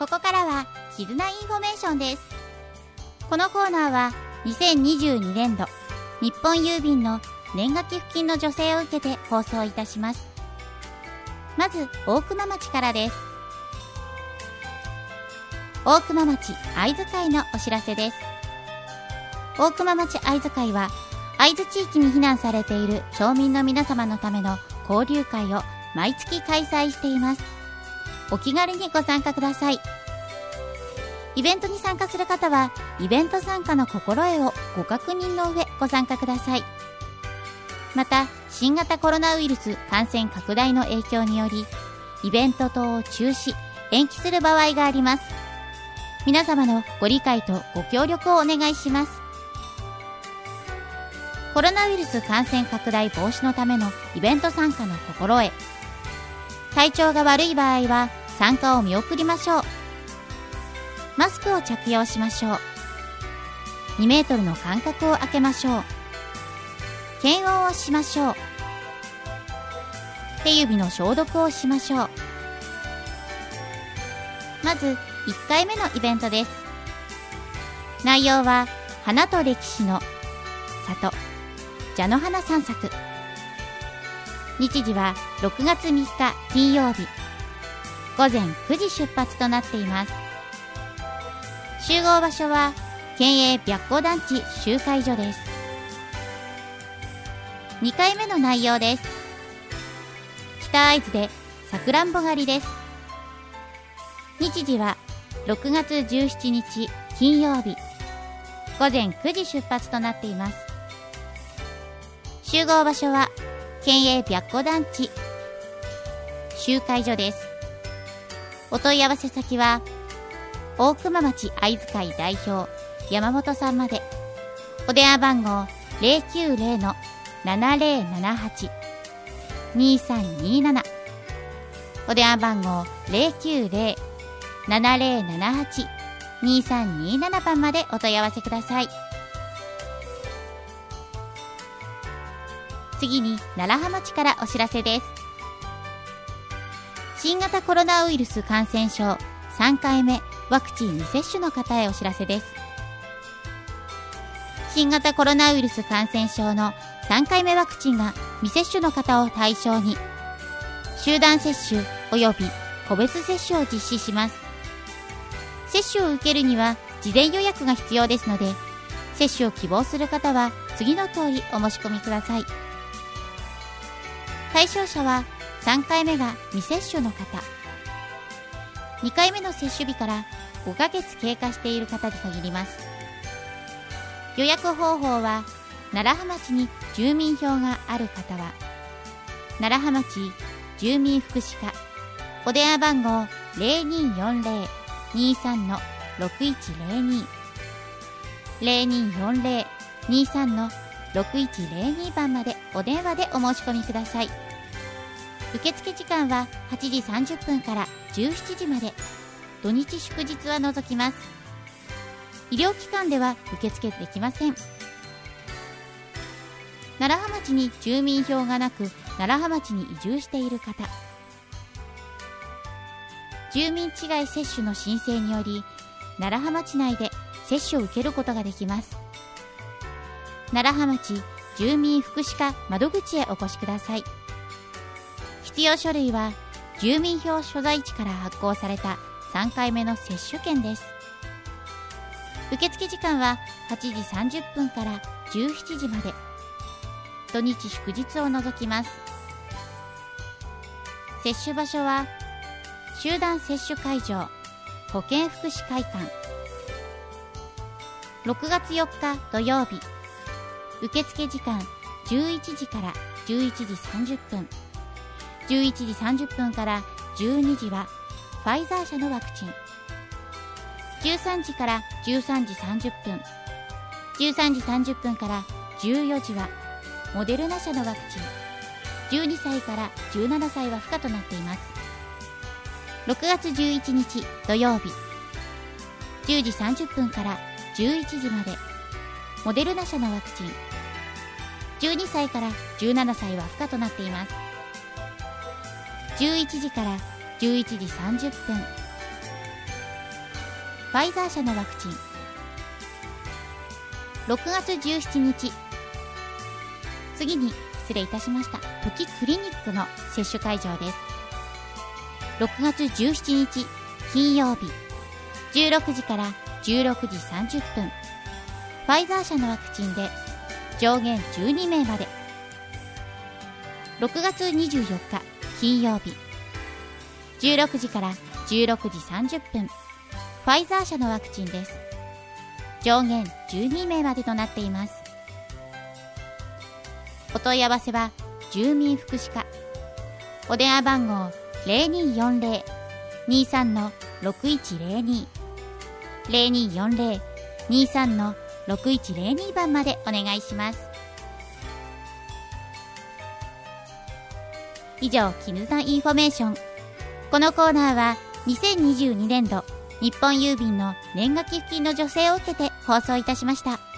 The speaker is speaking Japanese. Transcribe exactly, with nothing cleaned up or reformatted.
ここからは絆インフォメーションです。このコーナーはにせんにじゅうにねんど日本郵便の年賀寄付金の助成を受けて放送いたします。まず大熊町からです。大熊町会津会のお知らせです。大熊町会津会は会津地域に避難されている町民の皆様のための交流会を毎月開催しています。お気軽にご参加ください。イベントに参加する方はイベント参加の心得をご確認の上ご参加ください。また新型コロナウイルス感染拡大の影響によりイベント等を中止延期する場合があります。皆様のご理解とご協力をお願いします。コロナウイルス感染拡大防止のためのイベント参加の心得。体調が悪い場合は参加を見送りましょう。マスクを着用しましょう。にメートルの間隔を空けましょう。検温をしましょう。手指の消毒をしましょう。まずいっかいめのイベントです。内容は花と歴史の里蛇の花散策。日時はろくがつみっか金曜日午前くじ出発となっています。集合場所は県営白虎団地集会所です。にかいめの内容です。北会津でさくらんぼ狩りです。日時はろくがつじゅうしちにち金曜日午前くじ出発となっています。集合場所は県営白虎団地集会所です。お問い合わせ先は大熊町会津会代表山本さんまで。お電話番号 ゼロきゅうゼロ のななゼロななはち にさんになな お電話番号 ゼロきゅうゼロ ななゼロななはち にさんになな 番までお問い合わせください。次に楢葉町からお知らせです。新型コロナウイルス感染症さんかいめワクチン未接種の方へお知らせです。新型コロナウイルス感染症のさんかいめワクチンが未接種の方を対象に集団接種及び個別接種を実施します。接種を受けるには事前予約が必要ですので、接種を希望する方は次の通りお申し込みください。対象者はさんかいめが未接種の方、にかいめの接種日からごかげつ経過している方に限ります。予約方法は楢葉町に住民票がある方は楢葉町住民福祉課お電話番号 ゼロにーよんゼロ にーさん ろくいちゼロに ゼロにーよんゼロ にーさん ろくいちゼロに 番までお電話でお申し込みください。受付時間ははちじさんじゅっぷんからじゅうしちじまで、土日祝日は除きます。医療機関では受付できません。楢葉町に住民票がなく楢葉町に移住している方、住民違い接種の申請により楢葉町内で接種を受けることができます。楢葉町住民福祉課窓口へお越しください。必要書類は住民票所在地から発行されたさんかいめの接種券です。受付時間ははちじさんじゅっぷんからじゅうしちじまで、土日祝日を除きます。接種場所は集団接種会場保健福祉会館。ろくがつよっか土曜日、受付時間じゅういちじからじゅういちじさんじゅっぷん、じゅういちじさんじゅっぷんからじゅうにじはファイザー社のワクチン、じゅうさんじからじゅうさんじさんじゅっぷん、じゅうさんじさんじゅっぷんからじゅうよじはモデルナ社のワクチン、じゅうにさいからじゅうななさいは不可となっています。ろくがつじゅういちにち土曜日、じゅうじさんじゅっぷんからじゅういちじまでモデルナ社のワクチン、じゅうにさいからじゅうななさいは不可となっています。じゅういちじからじゅういちじさんじゅっぷん、 ァイザー社のワクチン。ろくがつじゅうしちにち、次に失礼いたしました、時クリニックの接種会場です。ろくがつじゅうしちにち金曜日、じゅうろくじからじゅうろくじさんじゅっぷん、ファイザー社のワクチンで上限じゅうにめいまで。ろくがつにじゅうよっか金曜日、じゅうろくじからじゅうろくじさんじゅっぷん、ファイザー社のワクチンです。上限じゅうにめいまでとなっています。お問い合わせは住民福祉課、お電話番号 ゼロにーよんゼロ にーさん ろくいちゼロに ゼロにーよんゼロ にーさん ろくいちゼロに 番までお願いします。以上、キヌズナインフォメーション。このコーナーはにせんにじゅうにねんど日本郵便の年賀寄付金の助成を受けて放送いたしました。